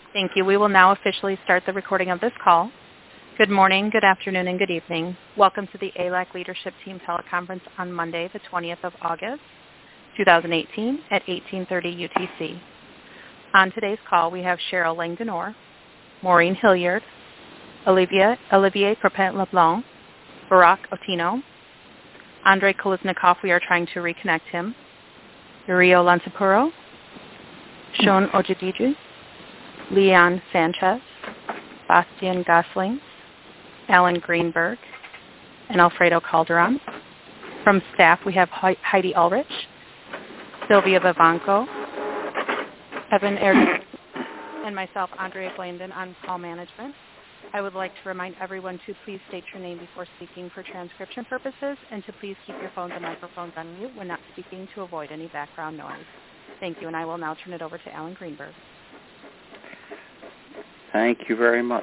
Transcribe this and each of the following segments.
Thank you. We will now officially start the recording of this call. Good morning, good afternoon, and good evening. Welcome to the ALAC Leadership Team teleconference on Monday, the 20th of August, 2018 at 18:30 UTC. On today's call, we have Cheryl Langdonor, Maureen Hilliard, Olivier Crepin-LeBlanc, Barack Otino, Andrei Kolesnikov, we are trying to reconnect him, Uriel Lansapuro, Sean Ojidiji, Leon Sanchez, Bastian Gosling, Alan Greenberg, and Alfredo Calderon. From staff, we have Heidi Ulrich, Sylvia Vivanco, Evan Erdogan, and myself, Andrea Blandon, on call management. I would like to remind everyone to please state your name before speaking for transcription purposes, and to please keep your phones and microphones on mute when not speaking to avoid any background noise. Thank you, and I will now turn it over to Alan Greenberg. Thank you very much.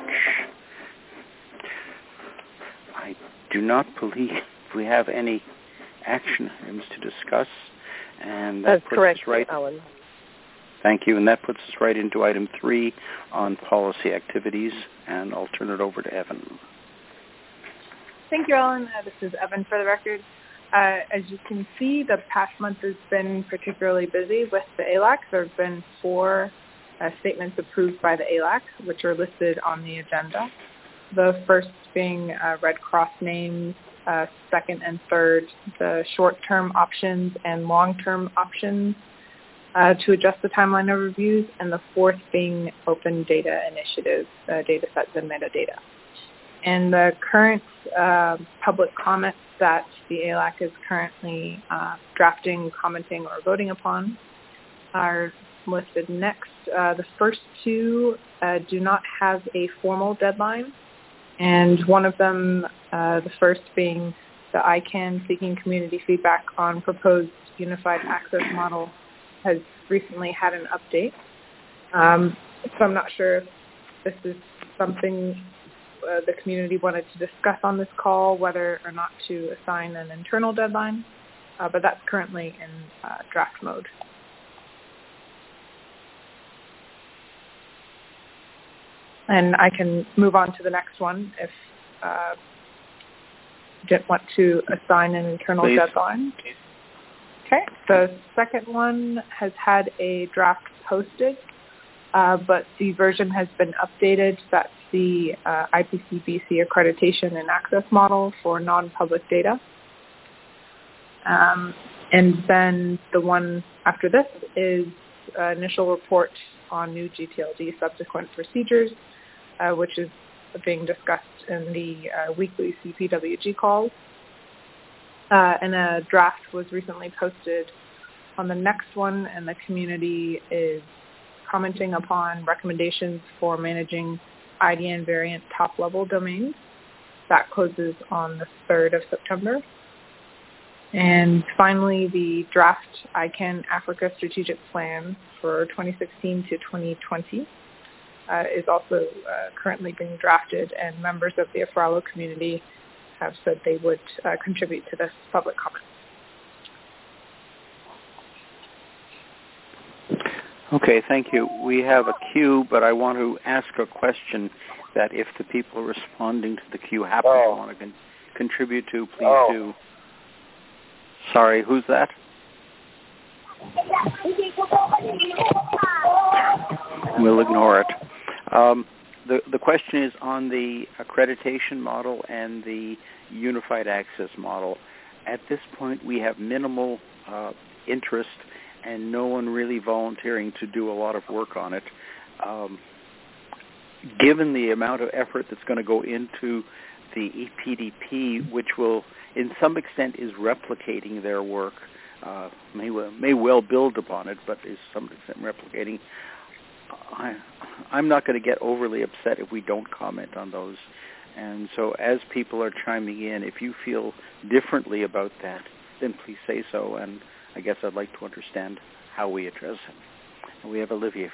I do not believe we have any action items to discuss, and that's correct, Alan. Thank you, and that puts us right into item 3 on policy activities, and I'll turn it over to Evan. Thank you, Alan. This is Evan for the record. As you can see, the past month has been particularly busy with the ALAC. There have been 4 statements approved by the ALAC, which are listed on the agenda. The first being Red Cross names, second and third, the short-term options and long-term options to adjust the timeline of reviews, and the fourth being open data initiatives, data sets and metadata. And the current public comments that the ALAC is currently drafting, commenting, or voting upon are listed next. The first 2 do not have a formal deadline, and one of them, the first being the ICANN seeking community feedback on proposed unified access model, has recently had an update. So I'm not sure if this is something the community wanted to discuss on this call, whether or not to assign an internal deadline, but that's currently in draft mode. And I can move on to the next one if you didn't want to assign an internal deadline. Okay, the second one has had a draft posted, but the version has been updated. That's the IPC-BC accreditation and access model for non-public data. And then the one after this is initial report on new GTLD subsequent procedures, which is being discussed in the weekly CPWG calls. And a draft was recently posted on the next one, and the community is commenting upon recommendations for managing IDN variant top-level domains. That closes on the 3rd of September. And finally, the draft ICANN Africa Strategic Plan for 2016 to 2020 is also currently being drafted, and members of the Afralo community have said they would contribute to this public comment. Okay, thank you. We have a queue, but I want to ask a question that if the people responding to the queue happen to want to contribute to, please do. Sorry, who's that? We'll ignore it. The question is on the accreditation model and the unified access model. At this point, we have minimal interest and no one really volunteering to do a lot of work on it. Given the amount of effort that's going to go into the EPDP, which will, in some extent, is replicating their work, may well build upon it, but is some extent replicating. I'm not going to get overly upset if we don't comment on those. And so as people are chiming in, if you feel differently about that, then please say so. And I guess I'd like to understand how we address it. And we have Olivier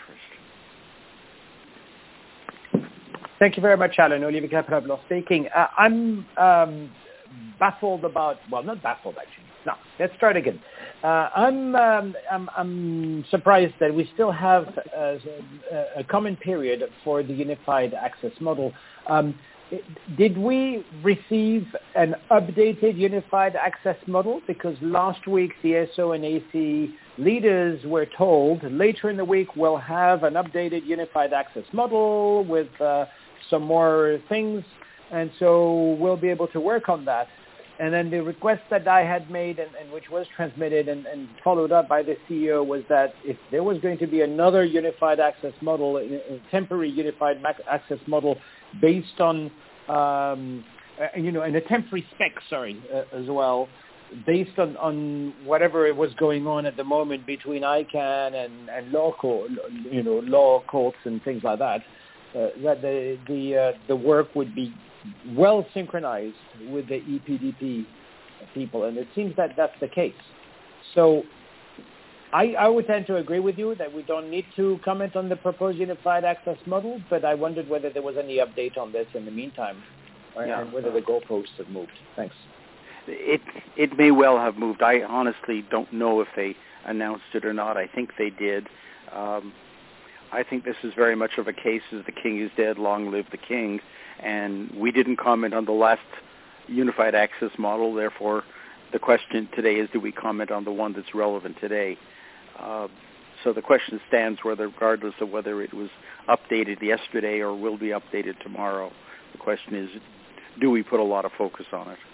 first. Thank you very much, Alan. Olivier Crepin-LeBlanc speaking. I'm baffled about, well, not baffled actually, No, let's start again. I'm surprised that we still have a common period for the unified access model. Did we receive an updated unified access model? Because last week the SO and AC leaders were told later in the week we'll have an updated unified access model with some more things, and so we'll be able to work on that. And then the request that I had made and which was transmitted and followed up by the CEO was that if there was going to be another unified access model, a temporary unified access model based on, and a temporary spec, as well, based on whatever it was going on at the moment between ICANN and law courts and things like that, that the work would be well synchronized with the EPDP people, and it seems that that's the case. So I would tend to agree with you that we don't need to comment on the proposed unified access model, but I wondered whether there was any update on this in the meantime, and whether the goalposts have moved. Thanks. It may well have moved. I honestly don't know if they announced it or not. I think they did. I think this is very much of a case as the king is dead, long live the king. And we didn't comment on the last unified access model. Therefore, the question today is, do we comment on the one that's relevant today? So the question stands regardless of whether it was updated yesterday or will be updated tomorrow. The question is, do we put a lot of focus on it?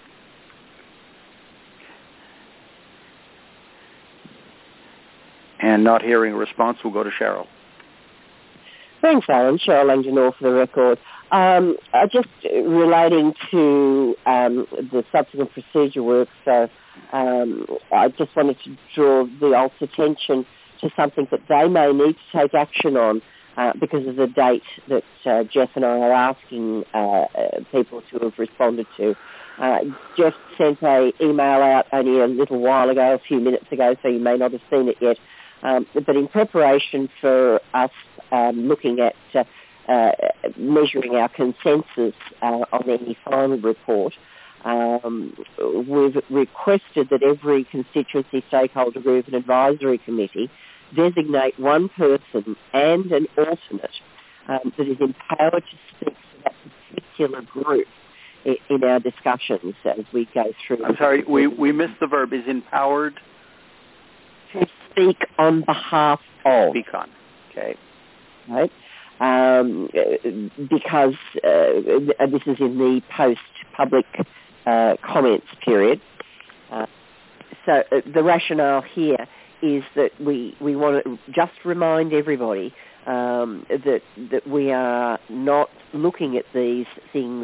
And not hearing a response, we'll go to Cheryl. Thanks, Alan. Cheryl Langenour for the record. Just relating to the subsequent procedure work, so I just wanted to draw the ALT's attention to something that they may need to take action on because of the date that Jeff and I are asking people to have responded to. Jeff sent an email out only a little while ago, a few minutes ago, so you may not have seen it yet. But in preparation for us looking at measuring our consensus on any final report, we've requested that every constituency stakeholder group and advisory committee designate one person and an alternate that is empowered to speak to that particular group in our discussions as we go through. I'm sorry, we missed the verb. Is empowered? To speak on behalf of. Speak on. Okay. Right. Because this is in the post-public comments period. So the rationale here is that we want to just remind everybody that we are not looking at these things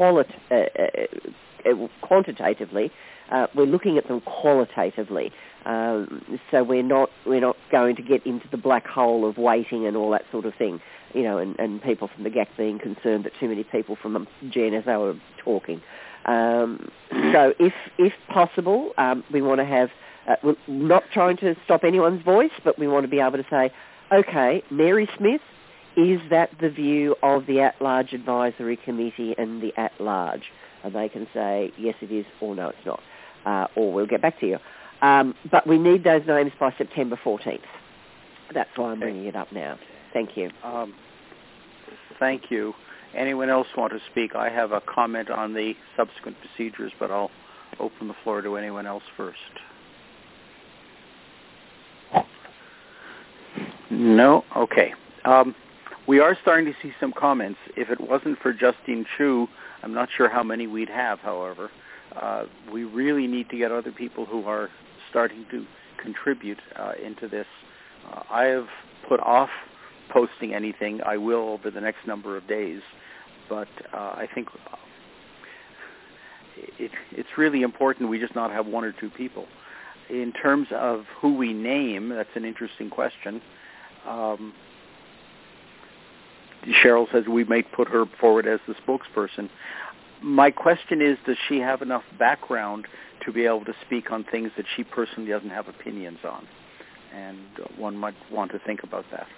quantitatively. We're looking at them qualitatively. So we're not going to get into the black hole of waiting and all that sort of thing, and people from the GAC being concerned that too many people from the GNSO are talking. So if possible, we want to have, we're not trying to stop anyone's voice, but we want to be able to say, okay, Mary Smith, is that the view of the at-large advisory committee and the at-large? And they can say, yes, it is, or no, it's not, or we'll get back to you. But we need those names by September 14th. That's why I'm bringing it up now. Thank you. Thank you. Anyone else want to speak? I have a comment on the subsequent procedures, but I'll open the floor to anyone else first. No? Okay. We are starting to see some comments. If it wasn't for Justine Chu, I'm not sure how many we'd have, however. We really need to get other people who are starting to contribute into this. I have put off posting anything. I will over the next number of days. But I think it's really important we just not have one or two people. In terms of who we name, that's an interesting question. Cheryl says we might put her forward as the spokesperson. My question is, does she have enough background to be able to speak on things that she personally doesn't have opinions on? And one might want to think about that.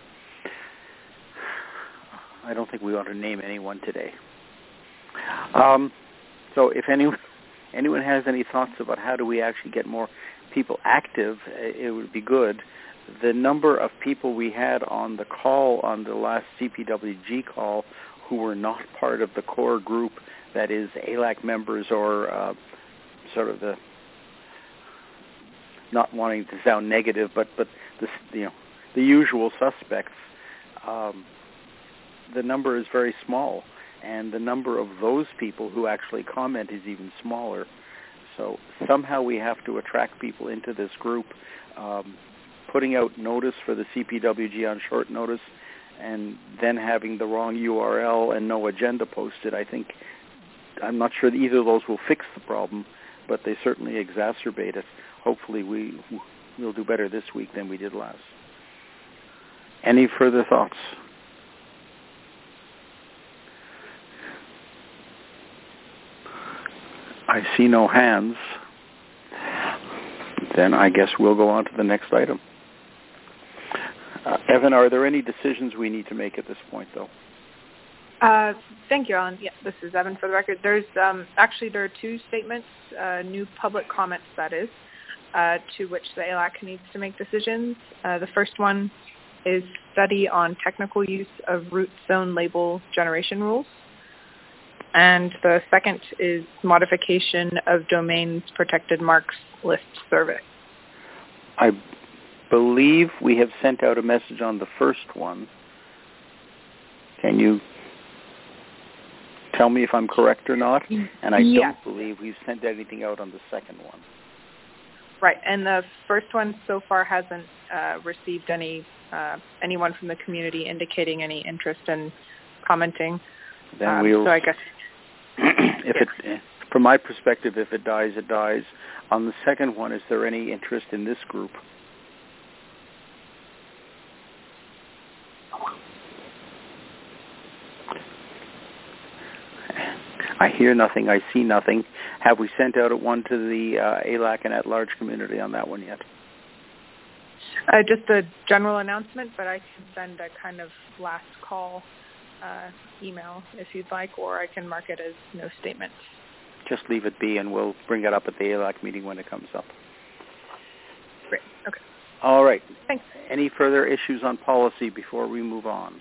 I don't think we ought to name anyone today. So if anyone has any thoughts about how do we actually get more people active, it would be good. The number of people we had on the call on the last CPWG call who were not part of the core group, that is ALAC members or sort of the, not wanting to sound negative, but the usual suspects, the number is very small, and the number of those people who actually comment is even smaller. So somehow we have to attract people into this group. Putting out notice for the CPWG on short notice and then having the wrong URL and no agenda posted, I'm not sure that either of those will fix the problem, but they certainly exacerbate it. Hopefully we'll do better this week than we did last. Any further thoughts? I see no hands. Then I guess we'll go on to the next item. Evan, are there any decisions we need to make at this point, though? Thank you, Alan. Yeah, this is Evan for the record. There's actually there are two statements, new public comments, that is, to which the ALAC needs to make decisions. The first one is study on technical use of root zone label generation rules. And the second is modification of domains protected marks list survey. I believe we have sent out a message on the first one. Can you tell me if I'm correct or not? And I don't believe we've sent anything out on the second one. Right, and the first one so far hasn't received anyone from the community indicating any interest in commenting. Then we'll. So I guess. From my perspective, if it dies, it dies. On the second one, is there any interest in this group? I hear nothing. I see nothing. Have we sent out one to the ALAC and at-large community on that one yet? Just a general announcement, but I can send a kind of last call email if you'd like, or I can mark it as no statement. Just leave it be, and we'll bring it up at the ALAC meeting when it comes up. Great. Okay. All right. Thanks. Any further issues on policy before we move on?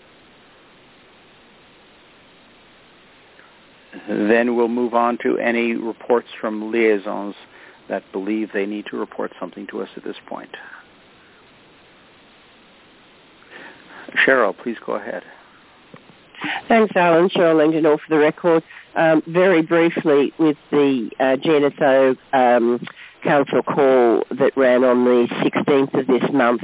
Then we'll move on to any reports from liaisons that believe they need to report something to us at this point. Cheryl, please go ahead. Thanks, Alan. Cheryl Langdon, for the record. Very briefly, with the GNSO council call that ran on the 16th of this month,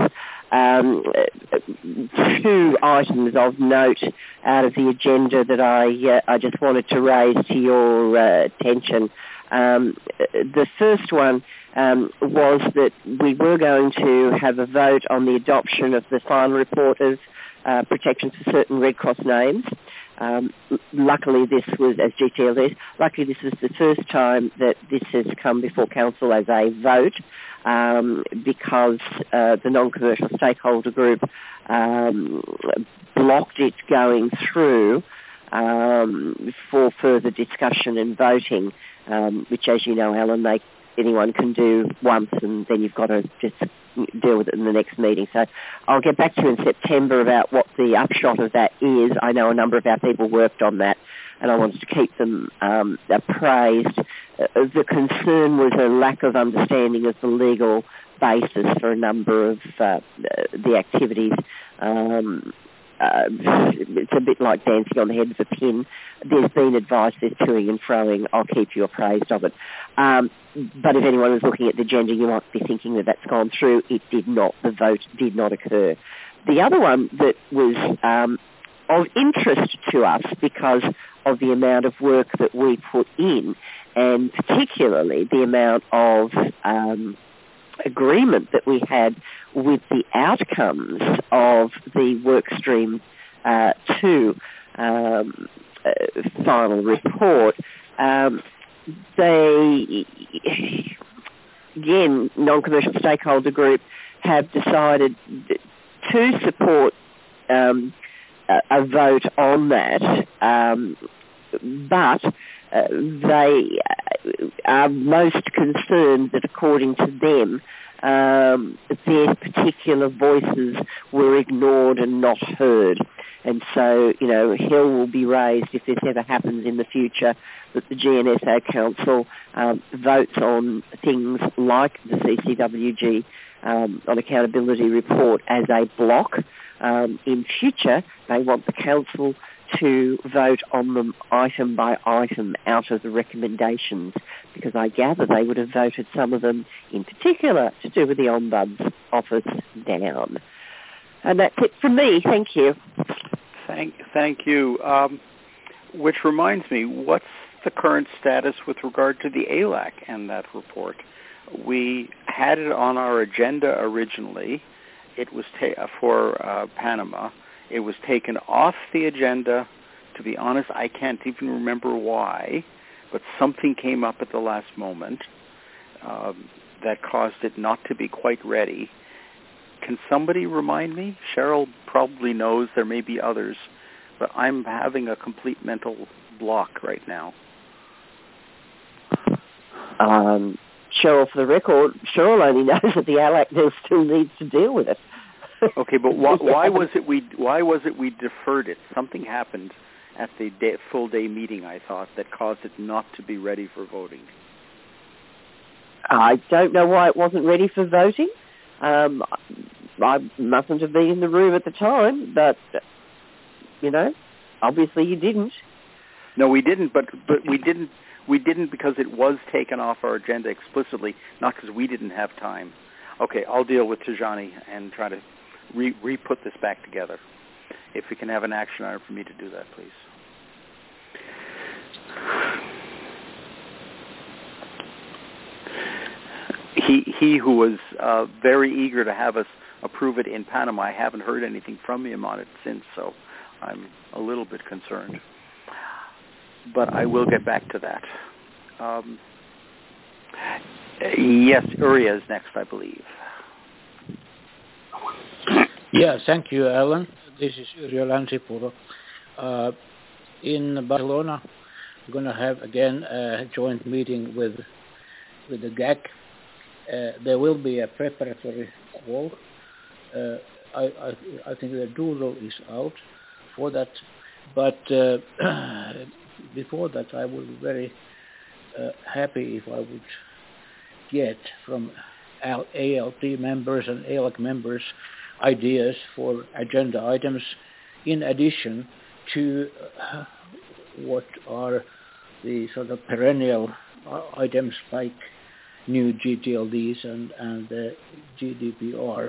two items of note out of the agenda that I just wanted to raise to your attention. The first one was that we were going to have a vote on the adoption of the final report of protections for certain Red Cross names. Luckily, this was, as GTL is, luckily this was the first time that this has come before Council as a vote, because the non-commercial stakeholder group blocked it going through for further discussion and voting, which, as you know, Alan, anyone can do once, and then you've got to just deal with it in the next meeting. So I'll get back to you in September about what the upshot of that is. I know a number of our people worked on that, and I wanted to keep them appraised. The concern was a lack of understanding of the legal basis for a number of the activities. It's a bit like dancing on the head of a pin. There's been advice, there's toing and froing. I'll keep you appraised of it. But if anyone was looking at the agenda, you might be thinking that that's gone through. It did not. The vote did not occur. The other one that was of interest to us because of the amount of work that we put in, and particularly the amount of agreement that we had with the outcomes of the workstream 2 final report. They, again, non-commercial stakeholder group have decided to support a vote on that but they are most concerned that, according to them, their particular voices were ignored and not heard. And so, hell will be raised if this ever happens in the future, that the GNSO Council votes on things like the CCWG on accountability report as a block. In future, they want the Council to vote on them item by item out of the recommendations, because I gather they would have voted some of them in particular to do with the Ombuds office down. And that's it from me. Thank you. Thank you. Which reminds me, what's the current status with regard to the ALAC and that report? We had it on our agenda originally. It was for Panama. It was taken off the agenda. To be honest, I can't even remember why, but something came up at the last moment that caused it not to be quite ready. Can somebody remind me? Cheryl probably knows. There may be others, but I'm having a complete mental block right now. Cheryl, for the record, Cheryl only knows that the ALAC still needs to deal with it. Okay, but why was it we deferred it? Something happened at the full day meeting, I thought, that caused it not to be ready for voting. I don't know why it wasn't ready for voting. I mustn't have been in the room at the time, but obviously you didn't. No, we didn't. But we didn't. We didn't because it was taken off our agenda explicitly, not because we didn't have time. Okay, I'll deal with Tijani and try to re-put this back together. If we can have an action item for me to do that, please. He who was very eager to have us approve it in Panama, I haven't heard anything from him on it since, so I'm a little bit concerned. But I will get back to that. Yes, Uriah is next, I believe. Yeah, thank you, Alan. This is Uriah Lansipuro. In Barcelona, we're going to have again a joint meeting with the GAC. There will be a preparatory call. I think the doodle is out for that. But before that, I would be very happy if I would get from ALT members and ALAC members ideas for agenda items in addition to what are the sort of perennial items like new GTLDs and GDPR.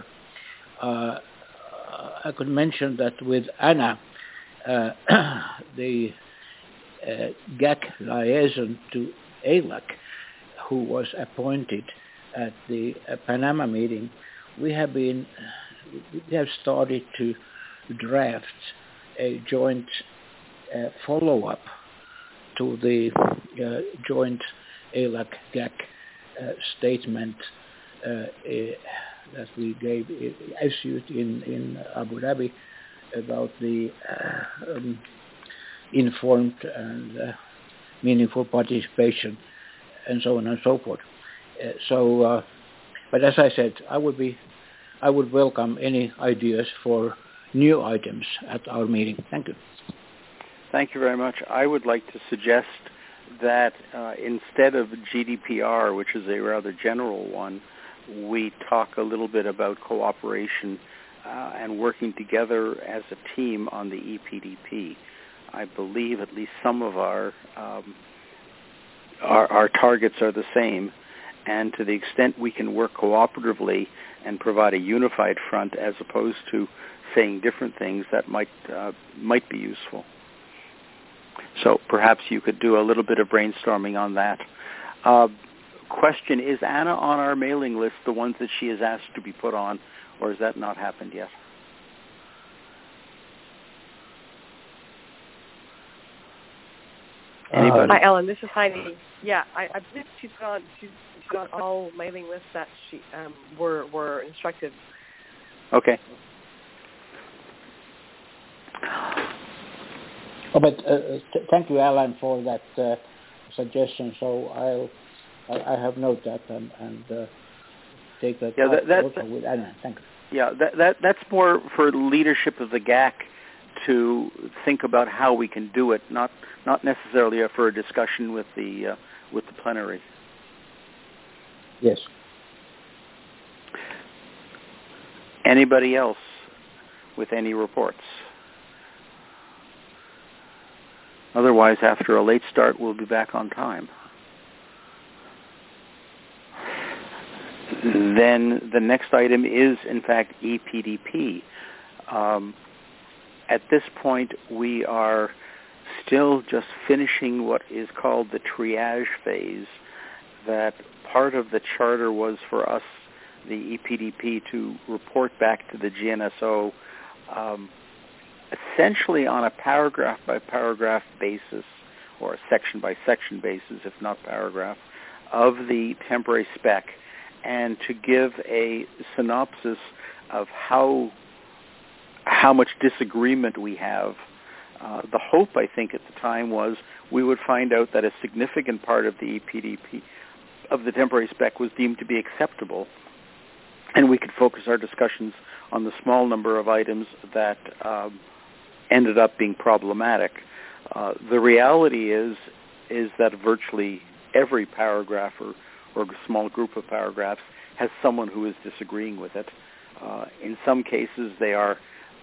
I could mention that with Anna, the GAC liaison to ALAC, who was appointed at the Panama meeting, we have started to draft a joint follow-up to the joint ALAC-GAC statement that we gave issued in Abu Dhabi about the informed and meaningful participation and so on and so forth. But as I said, I would welcome any ideas for new items at our meeting. Thank you. Thank you very much. I would like to suggest that instead of GDPR, which is a rather general one, we talk a little bit about cooperation and working together as a team on the EPDP. I believe at least some of our targets are the same, and to the extent we can work cooperatively and provide a unified front as opposed to saying different things, that might be useful. So perhaps you could do a little bit of brainstorming on that. Question, is Anna on our mailing list, the ones that she has asked to be put on, or has that not happened yet? Anybody? Hi, Ellen. This is Heidi. Yeah, I believe she's got all mailing lists that she were instructed. Okay. But thank you, Alan, for that suggestion. So I have noted that and take that also with Alan. Thank you. Yeah, that's more for leadership of the GAC to think about how we can do it, not necessarily for a discussion with the plenary. Yes. Anybody else with any reports? Otherwise, after a late start, we'll be back on time. Then the next item is, in fact, EPDP. At this point, we are still just finishing what is called the triage phase. That part of the charter was for us, the EPDP, to report back to the GNSO essentially on a paragraph-by-paragraph basis, or a section-by-section basis, if not paragraph, of the temporary spec, and to give a synopsis of how much disagreement we have. The hope, I think, at the time was we would find out that a significant part of the EPDP, of the temporary spec, was deemed to be acceptable, and we could focus our discussions on the small number of items that ended up being problematic. The reality is that virtually every paragraph or a small group of paragraphs has someone who is disagreeing with it. In some cases, they are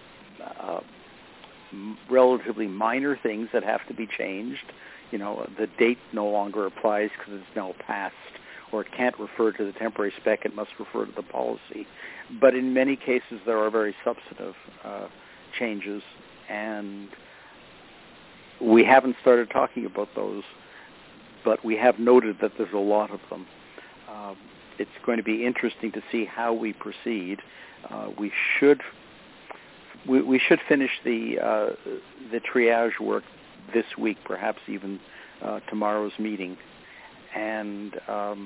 relatively minor things that have to be changed. You know, the date no longer applies because it's now passed, or it can't refer to the temporary spec, it must refer to the policy. But in many cases, there are very substantive changes, and we haven't started talking about those, but we have noted that there's a lot of them. It's going to be interesting to see how we proceed. We should finish the triage work this week, perhaps even tomorrow's meeting, and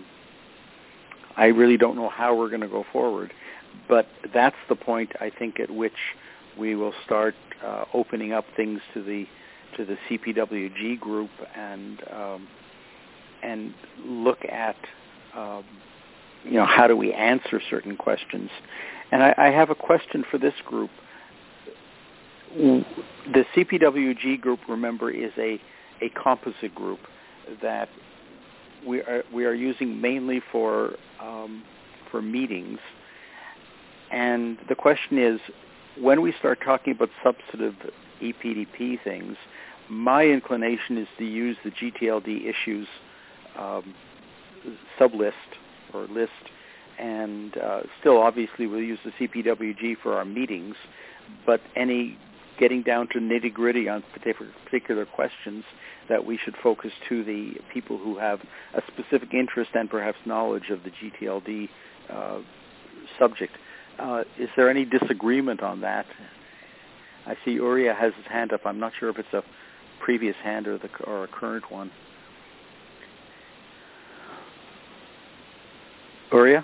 I really don't know how we're going to go forward. But that's the point, I think, at which we will start opening up things to the CPWG group and look at how do we answer certain questions. And I have a question for this group. The CPWG group, remember, is a composite group that we are using mainly for meetings. And the question is, when we start talking about substantive EPDP things, my inclination is to use the GTLD issues sublist or list, and still obviously we'll use the CPWG for our meetings, but any getting down to nitty-gritty on particular questions that we should focus to the people who have a specific interest and perhaps knowledge of the GTLD subject. Is there any disagreement on that? I see Uriah has his hand up. I'm not sure if it's a previous hand or a current one. Uriah?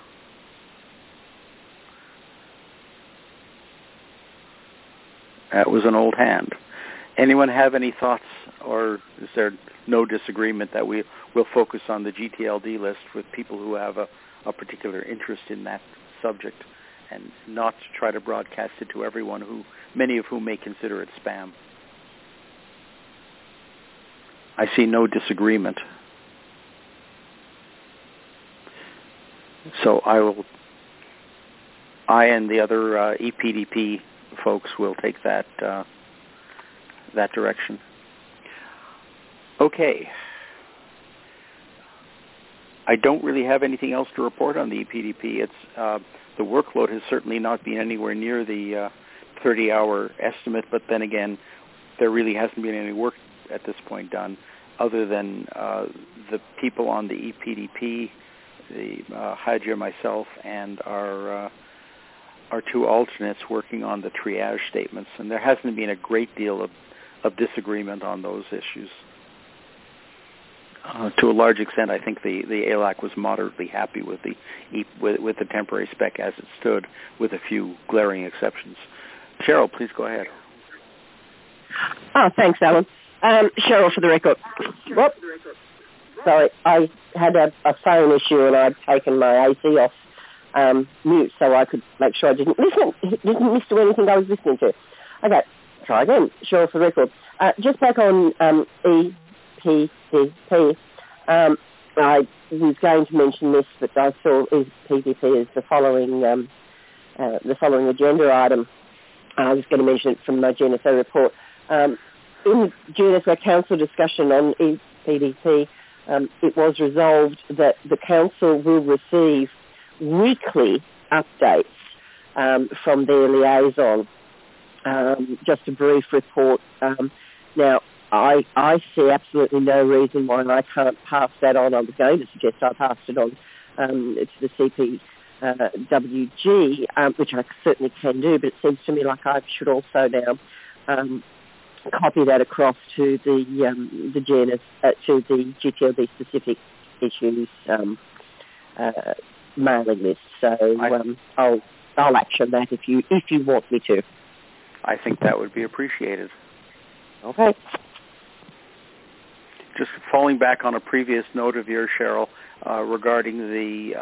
That was an old hand. Anyone have any thoughts, or is there no disagreement that we'll focus on the GTLD list with people who have a particular interest in that subject, and not to try to broadcast it to everyone, many of whom may consider it spam? I see no disagreement. So I and the other EPDP folks will take that direction. Okay. I don't really have anything else to report on the EPDP. It's the workload has certainly not been anywhere near the 30-hour estimate, but then again, there really hasn't been any work at this point done, other than the people on the EPDP, Hadja, myself, and our two alternates working on the triage statements, and there hasn't been a great deal of disagreement on those issues. To a large extent, I think the ALAC was moderately happy with the temporary spec as it stood, with a few glaring exceptions. Cheryl, please go ahead. Oh, thanks, Alan. Cheryl, for the record. Whoop. Sorry, I had a phone issue and I'd taken my AC off mute so I could make sure I didn't listen to anything I was listening to. Okay, try again. Cheryl, for the record. Just back on EPDP. I was going to mention this, but I saw EPDP as the following agenda item. I was going to mention it from my GNSO report. In the GNSO Council discussion on EPDP, it was resolved that the Council will receive weekly updates from their liaison. Just a brief report. Now, I see absolutely no reason why I can't pass that on. I was going to suggest I passed it on to the CPWG, which I certainly can do, but it seems to me like I should also now copy that across to the GNS, to the GTLD specific issues mailing list. So I'll action that if you want me to. I think that would be appreciated. Okay. Just falling back on a previous note of yours, Cheryl, regarding the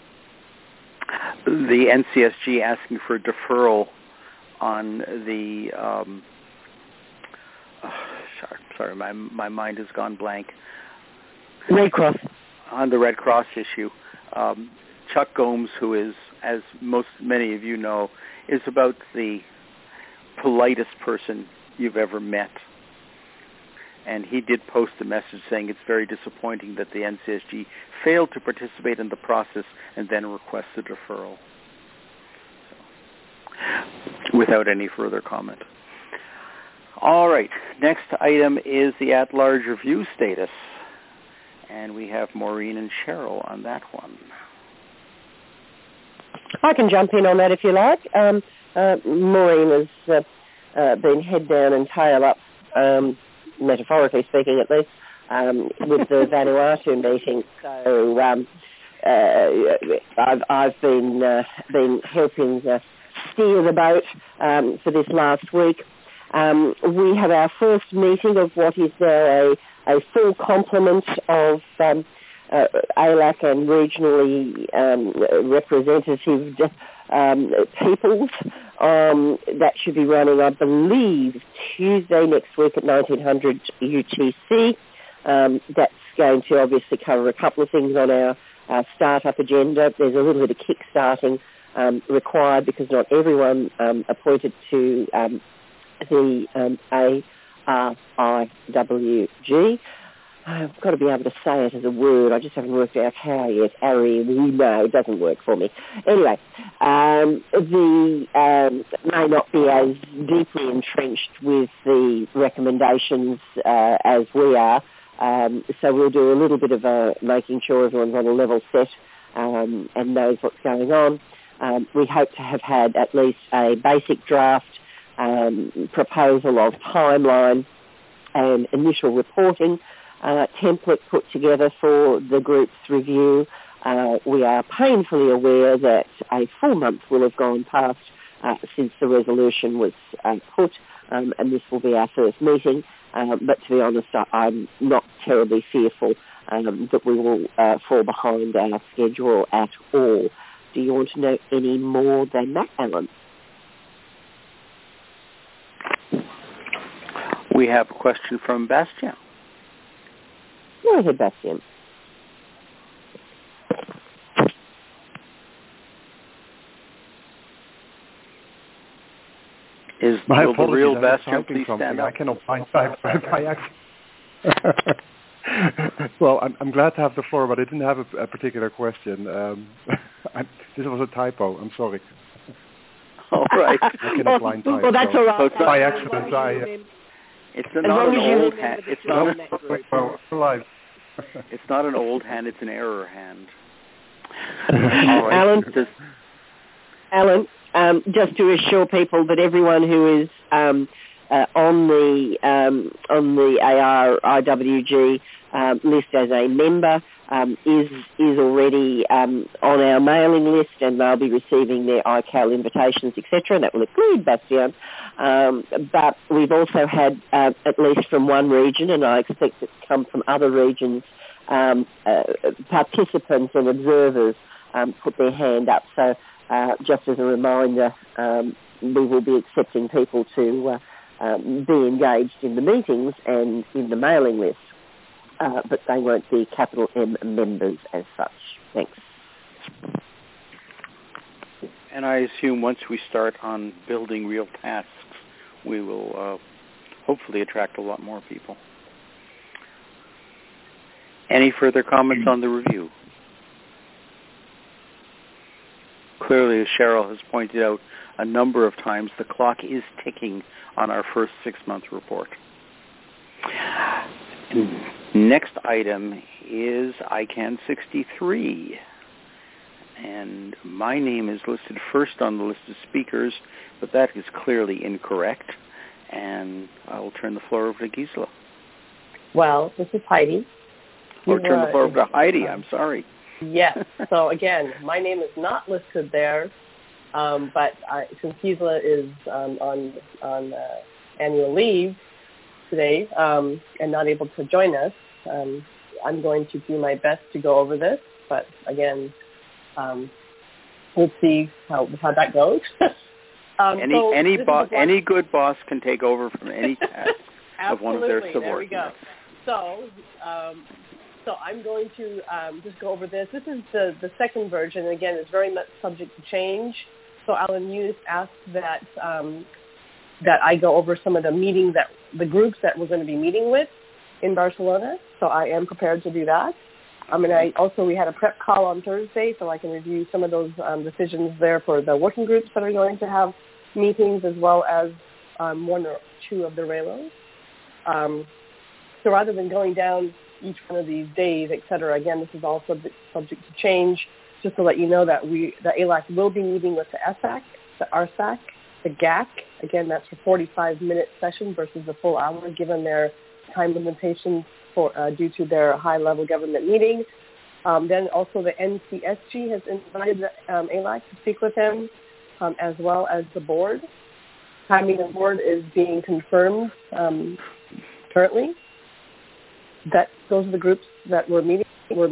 NCSG asking for deferral on the sorry, my mind has gone blank. Red Cross. On the Red Cross issue, Chuck Gomes, who is, as many of you know, is about the politest person you've ever met. And he did post a message saying it's very disappointing that the NCSG failed to participate in the process and then request a deferral. So, without any further comment. All right, next item is the at-large review status. And we have Maureen and Cheryl on that one. I can jump in on that if you like. Maureen has been head down and tail up, metaphorically speaking at least, with the Vanuatu meeting. So I've been helping steer the boat for this last week. We have our first meeting of what is now a full complement of ALAC and regionally representative peoples. That should be running, I believe, Tuesday next week at 1900 UTC. That's going to obviously cover a couple of things on our startup agenda. There's a little bit of kick-starting required because not everyone appointed to the ARIWG. I've got to be able to say it as a word. I just haven't worked out how yet. No, it doesn't work for me. Anyway, may not be as deeply entrenched with the recommendations as we are. So we'll do a little bit of making sure everyone's on a level set and knows what's going on. We hope to have had at least a basic draft proposal of timeline and initial reporting template put together for the group's review. We are painfully aware that a full month will have gone past since the resolution was put, and this will be our first meeting. But to be honest, I'm not terribly fearful that we will fall behind our schedule at all. Do you want to know any more than that, Alan? We have a question from Bastien. Go ahead, Bastien. Will the real Bastien please stand up? I cannot find time by accident. Well, I'm glad to have the floor, but I didn't have a particular question. This was a typo. I'm sorry. All right. Well, that's all right. So by accident, it's not an old hand. It's not an old hand. It's an error hand. Right. Alan, just to assure people that everyone who is on the ARIWG list as a member is already on our mailing list, and they'll be receiving their ICAL invitations, etc. That will include Bastien. But we've also had, at least from one region, and I expect it to come from other regions, participants and observers put their hand up. So just as a reminder, we will be accepting people to be engaged in the meetings and in the mailing list, but they won't be capital M members as such. Thanks. And I assume once we start on building real tasks, we will hopefully attract a lot more people. Any further comments on the review? Clearly, as Cheryl has pointed out a number of times, the clock is ticking on our first 6-month report. Next item is ICANN 63. And my name is listed first on the list of speakers, but that is clearly incorrect. And I will turn the floor over to Gisela. Well, this is Heidi. Or turn the floor over to Heidi, I'm sorry. Yes. So again, my name is not listed there, but since Gisela is on annual leave today and not able to join us, I'm going to do my best to go over this. But again, we'll see how that goes. Any good boss can take over from any task of one of their subordinates. There we go. So I'm going to just go over this. This is the second version. Again, it's very much subject to change. So Alan Hughes asked that I go over some of the groups that we're going to be meeting with in Barcelona. So I am prepared to do that. We had a prep call on Thursday, so I can review some of those decisions there for the working groups that are going to have meetings, as well as one or two of the RAILOs. So rather than going down each one of these days, et cetera, again, this is all subject to change. Just to let you know that the ALAC will be meeting with the ESAC, the RSAC, the GAC. Again, that's for 45-minute session versus the full hour, given their time limitations due to their high-level government meeting. Then also the NCSG has invited the ALAC to speak with them, as well as the board. Timing of the board is being confirmed currently. Those are the groups that we're meeting.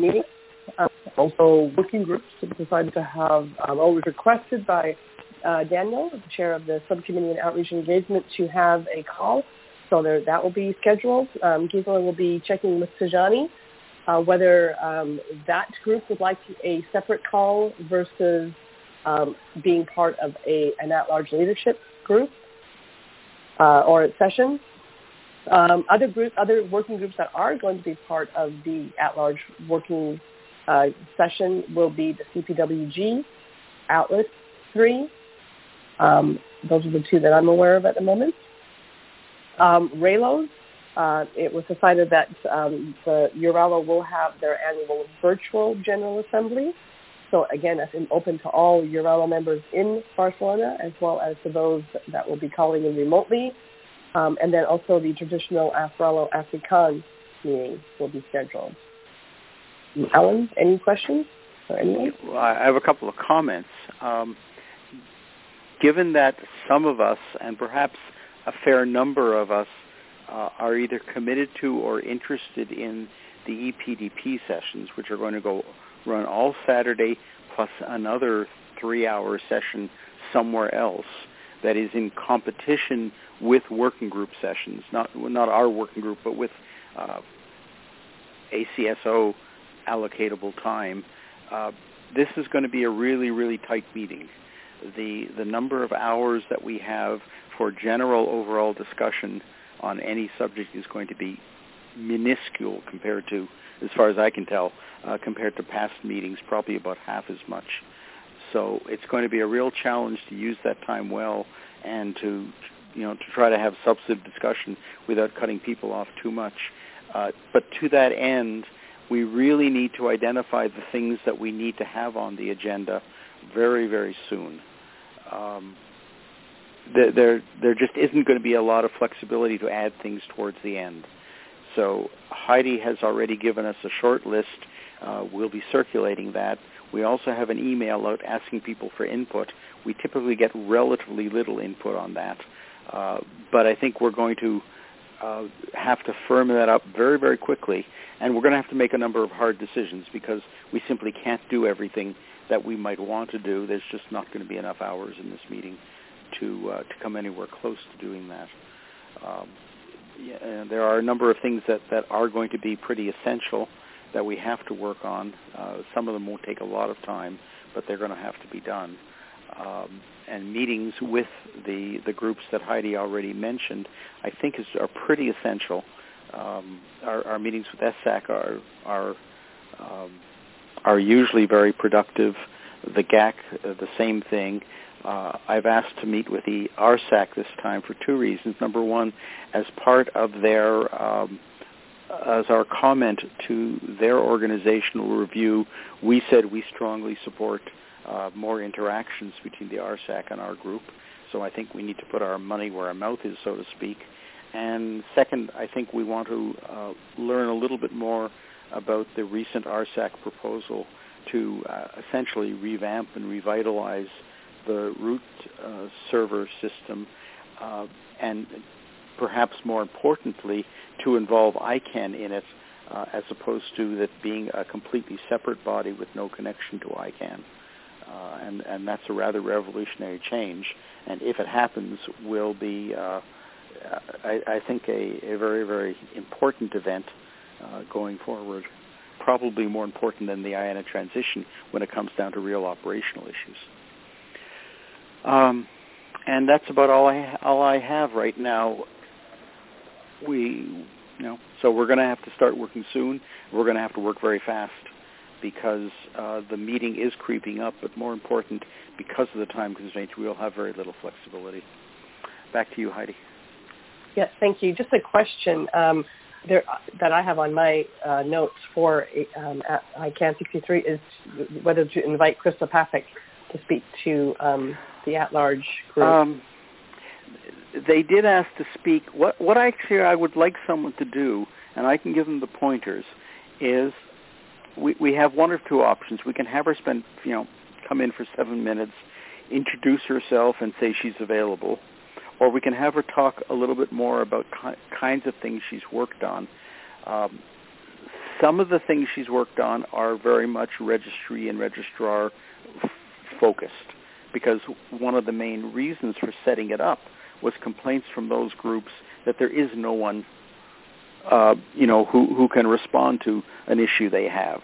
Also, working groups have decided to have, always requested by Daniel, the chair of the Subcommittee on Outreach and Engagement, to have a call. So that will be scheduled. Gisela will be checking with Sejani whether that group would like a separate call versus being part of an at-large leadership group or session. Other working groups that are going to be part of the at-large working session will be the CPWG, Outlet 3. Those are the two that I'm aware of at the moment. RAILOs, it was decided that the EURALO will have their annual virtual General Assembly. So again, that's open to all EURALO members in Barcelona, as well as to those that will be calling in remotely. And then also the traditional AFRALO Afrikaan meeting will be scheduled. Alan, any questions? Or anyone? Well, I have a couple of comments. Given that some of us, and perhaps a fair number of us, are either committed to or interested in the EPDP sessions, which are going to run all Saturday plus another 3-hour session somewhere else that is in competition with working group sessions, not our working group, but with ACSO allocatable time. This is going to be a really, really tight meeting. The number of hours that we have for general overall discussion on any subject is going to be minuscule compared to, as far as I can tell, compared to past meetings, probably about half as much. So it's going to be a real challenge to use that time well and to try to have substantive discussion without cutting people off too much. But to that end, we really need to identify the things that we need to have on the agenda very, very soon. there just isn't going to be a lot of flexibility to add things towards the end. So Heidi has already given us a short list. We'll be circulating that. We also have an email out asking people for input. We typically get relatively little input on that, but I think we're going to have to firm that up very, very quickly, and we're going to have to make a number of hard decisions because we simply can't do everything that we might want to do. There's just not going to be enough hours in this meeting to come anywhere close to doing that. And there are a number of things that are going to be pretty essential that we have to work on. Some of them won't take a lot of time, but they're going to have to be done. And meetings with the groups that Heidi already mentioned, I think are pretty essential. Our meetings with SSAC are usually very productive. The GAC, the same thing. I've asked to meet with the RSAC this time for two reasons. Number one, as part of their as our comment to their organizational review, we said we strongly support more interactions between the RSAC and our group. So I think we need to put our money where our mouth is, so to speak. And second, I think we want to learn a little bit more about the recent RSAC proposal to essentially revamp and revitalize the root server system, and perhaps more importantly, to involve ICANN in it, as opposed to that being a completely separate body with no connection to ICANN. And that's a rather revolutionary change. And if it happens, will be, I think, a very, very important event going forward. Probably more important than the IANA transition when it comes down to real operational issues. And that's about all I have right now. So we're going to have to start working soon. We're going to have to work very fast because the meeting is creeping up, but more important, because of the time constraints, we'll have very little flexibility. Back to you, Heidi. Yes, thank you. Just a question that I have on my notes for ICANN 63 is whether to invite Krista Pathak to speak to the at-large group. They did ask to speak. What actually I would like someone to do, and I can give them the pointers, is we have one or two options. We can have her come in for 7 minutes, introduce herself and say she's available, or we can have her talk a little bit more about kinds of things she's worked on. Some of the things she's worked on are very much registry and registrar focused, because one of the main reasons for setting it up was complaints from those groups that there is no one, who can respond to an issue they have.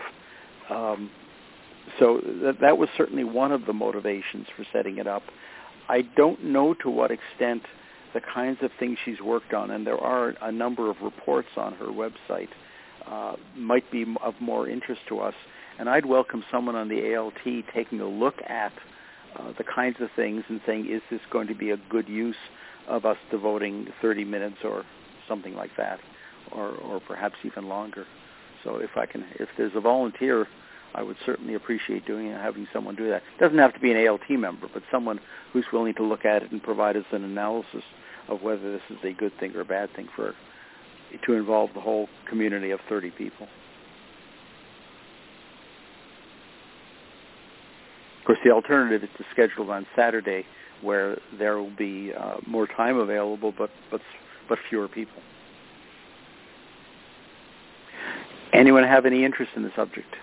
So that was certainly one of the motivations for setting it up. I don't know to what extent the kinds of things she's worked on, and there are a number of reports on her website, might be of more interest to us. And I'd welcome someone on the ALT taking a look at the kinds of things and saying, is this going to be a good use of us devoting 30 minutes or something like that, or perhaps even longer. So if there's a volunteer, I would certainly appreciate doing it, having someone do that. It doesn't have to be an ALT member, but someone who's willing to look at it and provide us an analysis of whether this is a good thing or a bad thing to involve the whole community of 30 people. Of course, the alternative is to schedule it on Saturday, where there will be more time available, but fewer people. Anyone have any interest in the subject?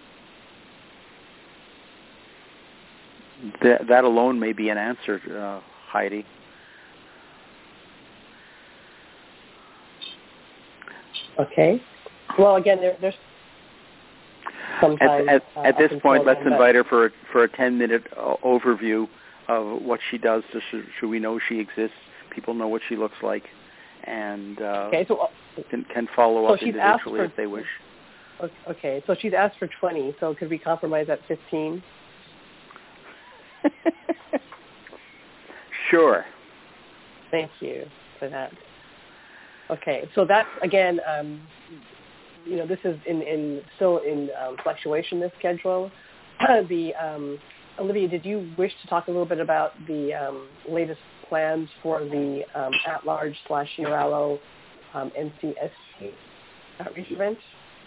That alone may be an answer, Heidi. Okay. Well, again, there's sometimes... At this point, let's invite her for a 10-minute overview of what she does. So we know she exists. People know what she looks like, and can follow up individually if they wish. Okay, so she's asked for 20, so could we compromise at 15? Sure. Thank you for that. Okay, so that's, again, this is still in fluctuation, this schedule. The Olivia, did you wish to talk a little bit about the latest plans for the at-large/EURALO NCSG outreach event?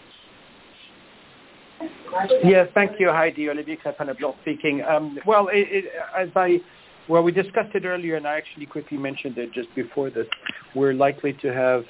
Yes, thank you, Heidi. Olivier Crépin-Leblanc speaking. We discussed it earlier, and I actually quickly mentioned it just before this. We're likely to have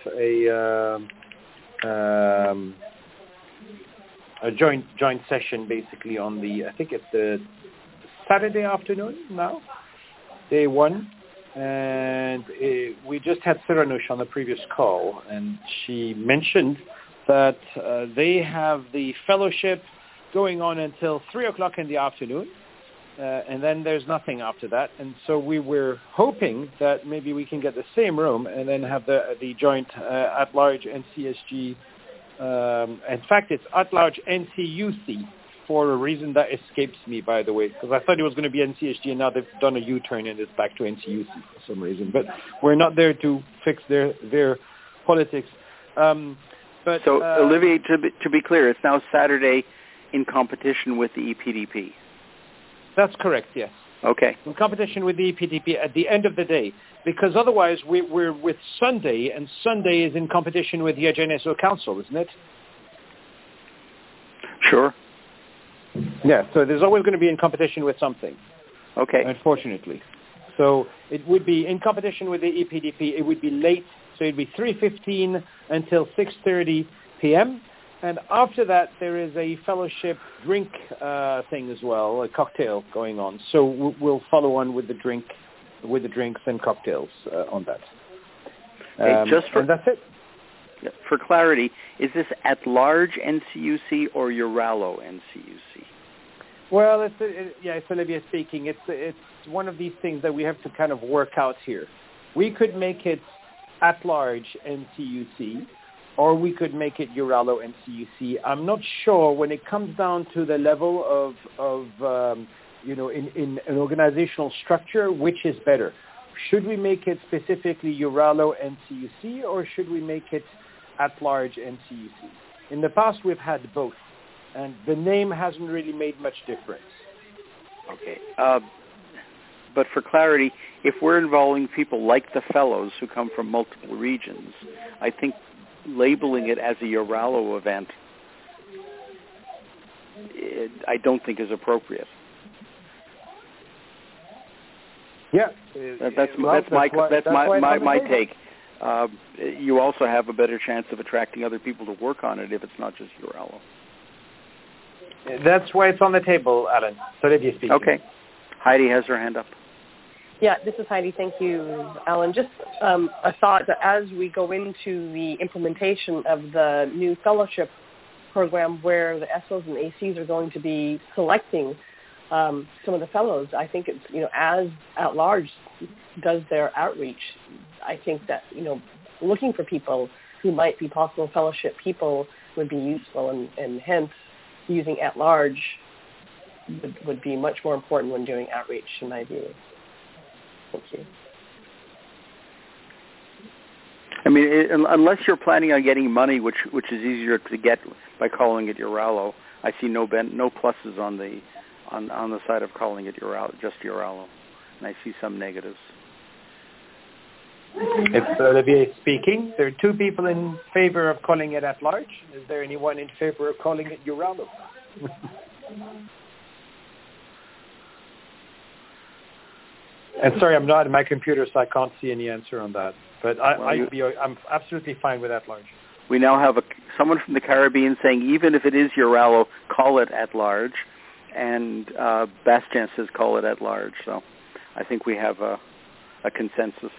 a joint session, basically on I think it's the Saturday afternoon now, day one, and we just had Cyranoche on the previous call, and she mentioned that they have the fellowship going on until 3 o'clock in the afternoon, and then there's nothing after that. And so we were hoping that maybe we can get the same room and then have the joint at-large NCSG. In fact, it's at-large NCUC for a reason that escapes me, by the way, because I thought it was going to be NCSG, and now they've done a U-turn and it's back to NCUC for some reason. But we're not there to fix their politics. Olivier, to be clear, it's now Saturday in competition with the EPDP. That's correct, yes. Okay. In competition with the EPDP at the end of the day, because otherwise we're with Sunday, and Sunday is in competition with the HNSO Council, isn't it? Sure. Yeah, so there's always going to be in competition with something. Okay. Unfortunately. So it would be in competition with the EPDP. It would be late, so it would be 3:15 until 6:30 p.m., and after that, there is a fellowship drink thing as well, a cocktail going on. So we'll follow on with the drinks and cocktails on that. And that's it. For clarity, is this at-large NCUC or EURALO NCUC? Well, it's Olivier speaking. It's one of these things that we have to kind of work out here. We could make it at-large NCUC, or we could make it EURALO NCUC. I'm not sure when it comes down to the level of in an organizational structure, which is better. Should we make it specifically EURALO NCUC, or should we make it at-large NCUC? In the past, we've had both, and the name hasn't really made much difference. Okay. But for clarity, if we're involving people like the fellows who come from multiple regions, I think labeling it as a EURALO event, I don't think is appropriate. Yeah, that's my take. You also have a better chance of attracting other people to work on it if it's not just EURALO. That's why it's on the table, Alan. So Lydia speaking. Okay. Heidi has her hand up. Yeah, this is Heidi. Thank you, Alan. Just a thought that as we go into the implementation of the new fellowship program where the SOs and ACs are going to be selecting some of the fellows, I think it's, as at large does their outreach, I think that, looking for people who might be possible fellowship people would be useful, and hence using at large would be much more important when doing outreach, in my view. Thank you. I mean, unless you're planning on getting money, which is easier to get by calling it EURALO, I see no pluses on the side of calling it EURALO, just EURALO, and I see some negatives. It's Olivier speaking. There are two people in favor of calling it at large. Is there anyone in favor of calling it EURALO? And sorry, I'm not at my computer, so I can't see any answer on that. But I'm absolutely fine with at large. We now have someone from the Caribbean saying even if it is EURALO, call it at large, and Bastien says call it at large. So I think we have a consensus.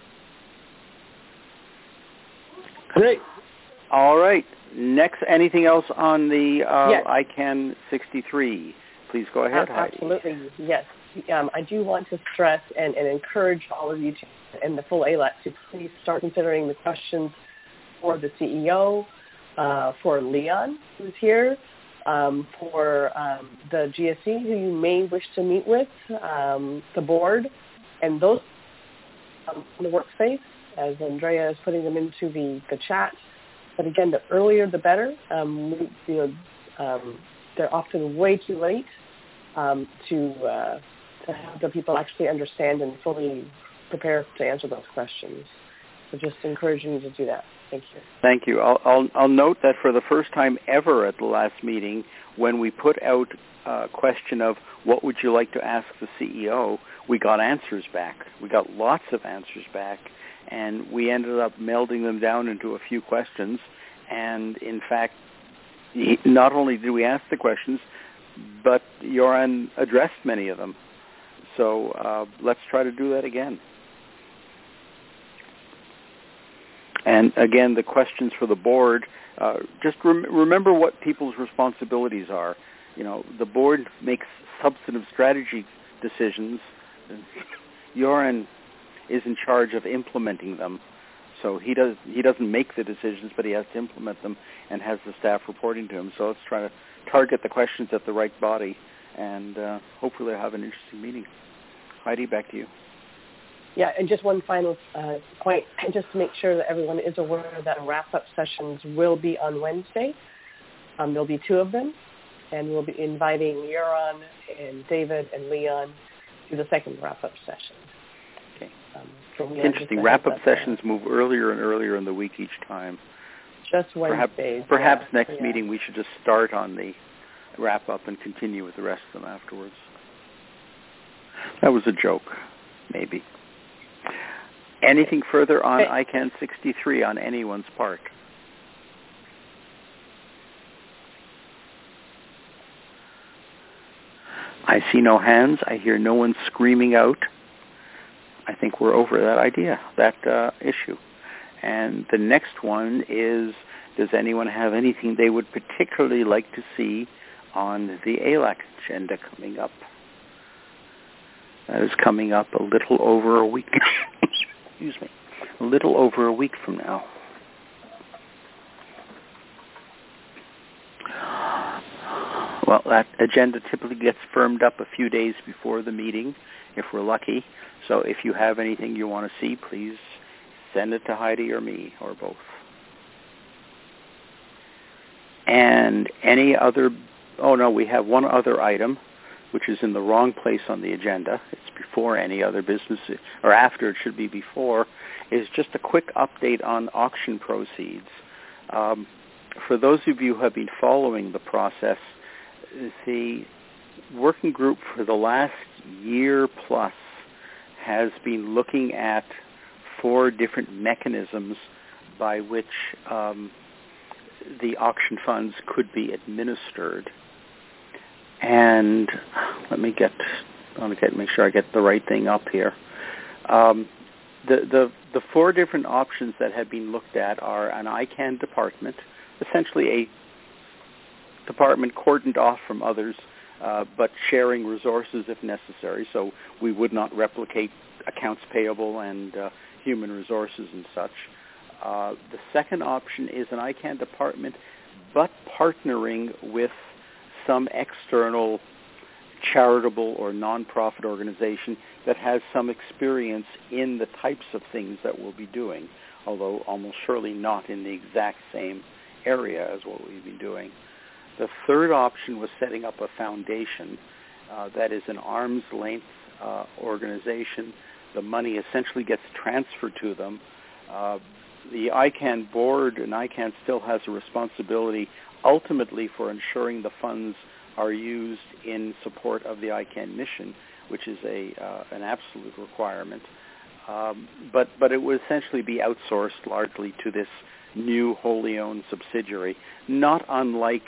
Great. All right. Next, anything else on the ICANN 63? Please go ahead, Heidi. Absolutely, yes. I do want to stress and encourage all of you and the full ALAC to please start considering the questions for the CEO, for Leon, who's here, for the GSE, who you may wish to meet with, the board, and those in the workspace, as Andrea is putting them into the chat. But again, the earlier the better. They're often way too late to have the people actually understand and fully prepare to answer those questions. So just encouraging you to do that. Thank you. Thank you. I'll note that for the first time ever at the last meeting, when we put out a question of what would you like to ask the CEO, we got answers back. We got lots of answers back, and we ended up melding them down into a few questions. And in fact, not only did we ask the questions, but Joran addressed many of them. So let's try to do that again. And again, the questions for the board, just remember what people's responsibilities are. You know, the board makes substantive strategy decisions. Joran is in charge of implementing them. So he doesn't make the decisions, but he has to implement them and has the staff reporting to him. So let's try to target the questions at the right body, and hopefully have an interesting meeting. Heidi, back to you. Yeah, and just one final point, just to make sure that everyone is aware that wrap-up sessions will be on Wednesday. There'll be 2 of them, and we'll be inviting Joran and David and Leon to the second wrap-up session. Okay. Interesting. Wrap-up sessions move earlier and earlier in the week each time. Just Wednesdays. Perhaps next meeting we should just start on the wrap-up and continue with the rest of them afterwards. That was a joke, maybe. Anything further on ICANN 63 on anyone's part? I see no hands. I hear no one screaming out. I think we're over that idea, that issue. And the next one is, does anyone have anything they would particularly like to see on the ALAC agenda coming up? That is coming up a little over a week. Excuse me. A little over a week from now. Well, that agenda typically gets firmed up a few days before the meeting, if we're lucky. So if you have anything you want to see, please send it to Heidi or me, or both. And any other, we have one other item, which is in the wrong place on the agenda. It's before any other business, or after, it should be before, is just a quick update on auction proceeds. For those of you who have been following the process, the working group for the last year plus has been looking at 4 different mechanisms by which the auction funds could be administered. And let me make sure I get the right thing up here. The 4 different options that have been looked at are an ICANN department, essentially a department cordoned off from others, but sharing resources if necessary. So we would not replicate accounts payable and human resources and such. The second option is an ICANN department, but partnering with some external charitable or nonprofit organization that has some experience in the types of things that we'll be doing, although almost surely not in the exact same area as what we've been doing. The third option was setting up a foundation that is an arm's length organization. The money essentially gets transferred to them. The ICANN board and ICANN still has a responsibility ultimately for ensuring the funds are used in support of the ICANN mission, which is an absolute requirement. But it would essentially be outsourced largely to this new wholly owned subsidiary, not unlike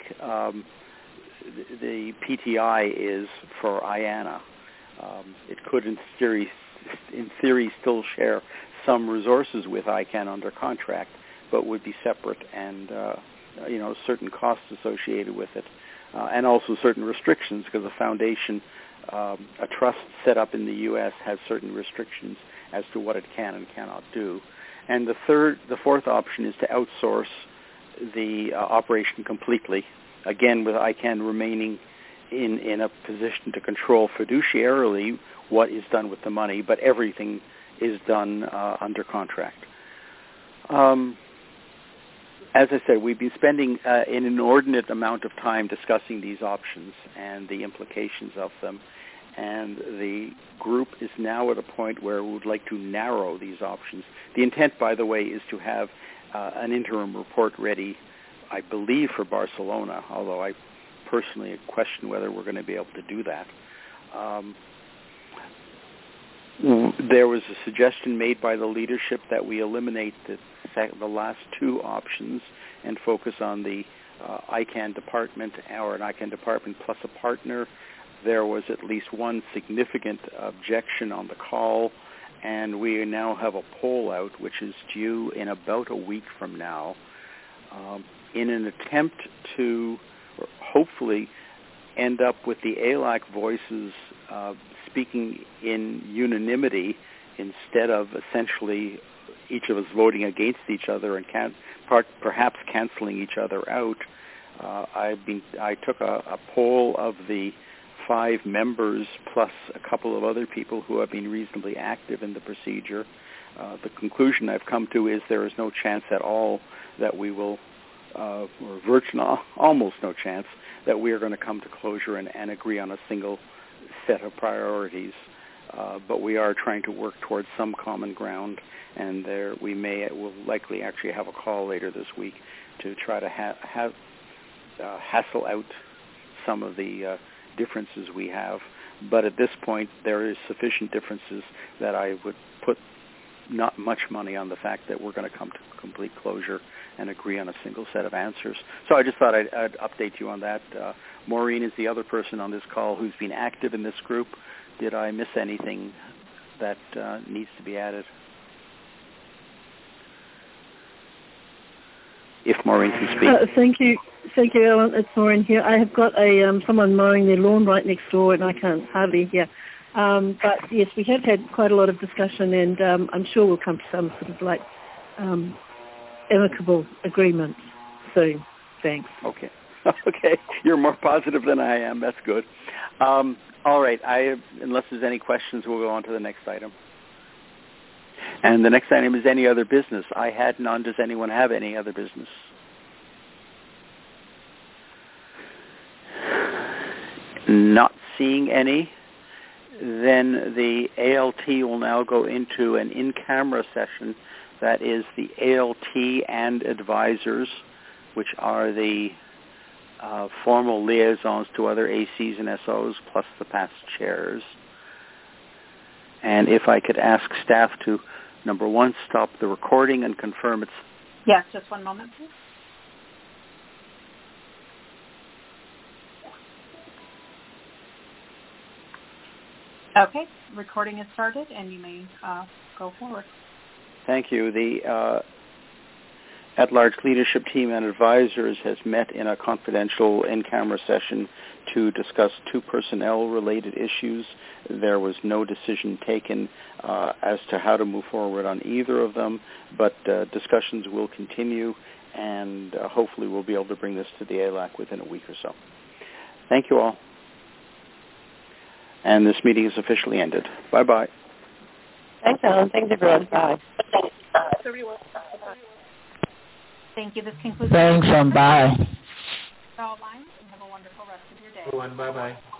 the PTI is for IANA. It could, in theory, still share some resources with ICANN under contract, but would be separate, and certain costs associated with it, and also certain restrictions, because a foundation, a trust set up in the U.S. has certain restrictions as to what it can and cannot do. And the fourth option is to outsource the operation completely, again with ICANN remaining in a position to control fiduciarily what is done with the money, but everything is done under contract. as I said, we've been spending an inordinate amount of time discussing these options and the implications of them. And the group is now at a point where we would like to narrow these options. The intent, by the way, is to have an interim report ready, I believe, for Barcelona, although I personally question whether we're going to be able to do that. There was a suggestion made by the leadership that we eliminate the last two options and focus on the ICANN department, or an ICANN department plus a partner. There was at least one significant objection on the call, and we now have a poll out, which is due in about a week from now, in an attempt to hopefully end up with the ALAC voices speaking in unanimity instead of essentially each of us voting against each other and perhaps canceling each other out. I took a poll of the 5 members plus a couple of other people who have been reasonably active in the procedure. The conclusion I've come to is there is no chance at all that we will, or almost no chance, that we are going to come to closure and agree on a single set of priorities. But we are trying to work towards some common ground, and we'll likely actually have a call later this week to try to hassle out some of the differences we have. But at this point, there is sufficient differences that I would put not much money on the fact that we're going to come to complete closure and agree on a single set of answers. So I just thought I'd update you on that. Maureen is the other person on this call who's been active in this group. Did I miss anything that needs to be added? If Maureen can speak. Thank you, Ellen. It's Maureen here. I have got someone mowing their lawn right next door, and I can't hardly hear. But yes, we have had quite a lot of discussion, and I'm sure we'll come to some sort of amicable agreement soon. Thanks. Okay. Okay. You're more positive than I am. That's good. All right. Unless there's any questions, we'll go on to the next item. And the next item is any other business. I had none. Does anyone have any other business? Not seeing any. Then the ALT will now go into an in-camera session. That is the ALT and advisors, which are the formal liaisons to other ACs and SOs, plus the past chairs. And if I could ask staff to, number one, stop the recording and confirm it's... Yes, just one moment, please. Okay, recording is started, and you may go forward. Thank you. The at-large leadership team and advisors has met in a confidential in-camera session to discuss 2 personnel-related issues. There was no decision taken as to how to move forward on either of them, but discussions will continue, and hopefully we'll be able to bring this to the ALAC within a week or so. Thank you all. And this meeting is officially ended. Bye-bye. Thanks, Alan. Thanks, everyone. Bye. Thank you. This concludes... Thanks, and bye. All lines, and have a wonderful rest of your day. Everyone, bye-bye.